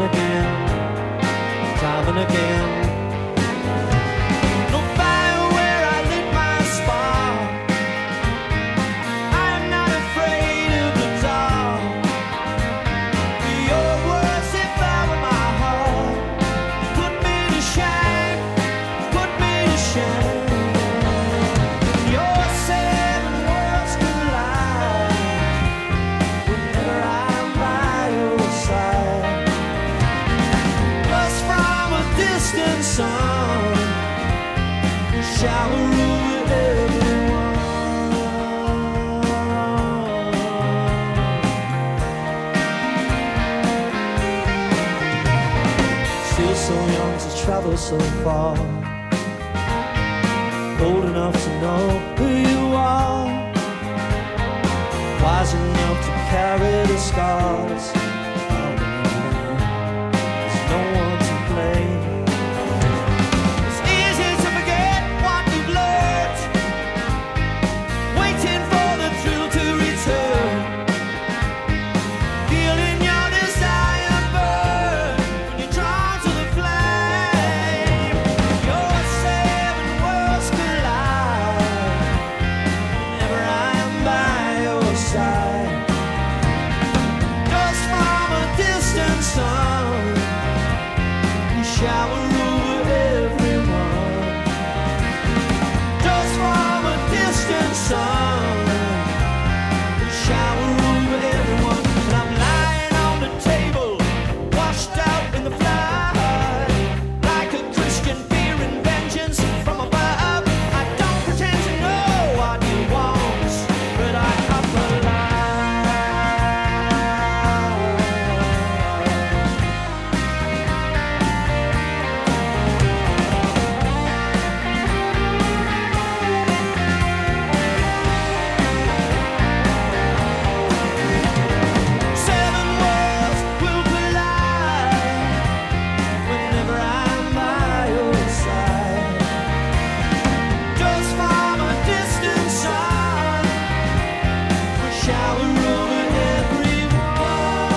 again, time and again. No fire where I lit my spark. I'm not afraid of the dark. Your words devour my heart. Put me to shame, put me to shame. Your seven worlds collide whenever I'm by your side. Plus from a distant sun, shower over everyone. Still so young to travel so far, old enough to know who you are, wise enough to carry the scars. There's no one to blame. It's easy to forget what you've learned, waiting for the thrill to return, feeling your desire burn when you're drawn to the flame. Your seven worlds collide whenever I'm by your side. Just from a distant sun, you shower over everyone. Just from a distant sun, you shower over everyone. And I'm lying on the table, washed out in the flood, like a Christian fearing vengeance from above. I don't pretend to know what you want, but I have to lie. Seven worlds will collide whenever I'm by your side. Just from a distant sun, a shower over everyone.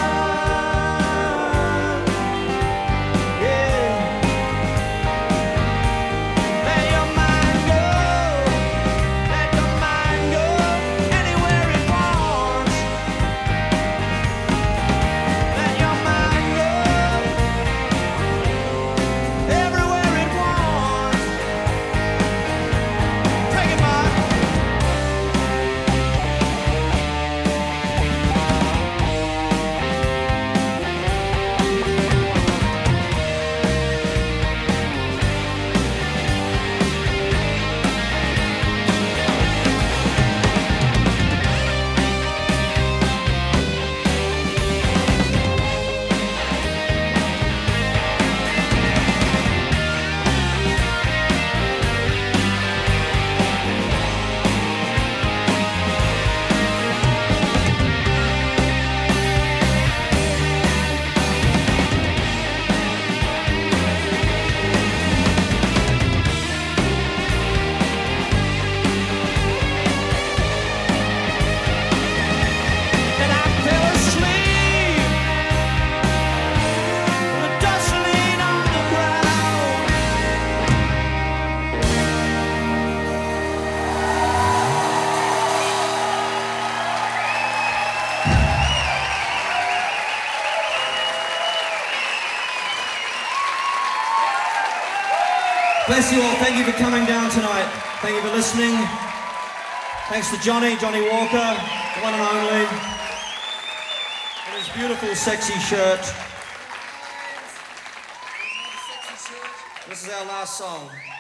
Yeah. Let your mind go. Let your mind go anywhere it wants. Let your mind go everywhere it wants. Take it, Mark. And I fell asleep on the dust laying on the ground. Bless you all. Thank you for coming down tonight. Thank you for listening. Thanks to Johnny Walker, the one and only, for his beautiful, sexy shirt. This is our last song.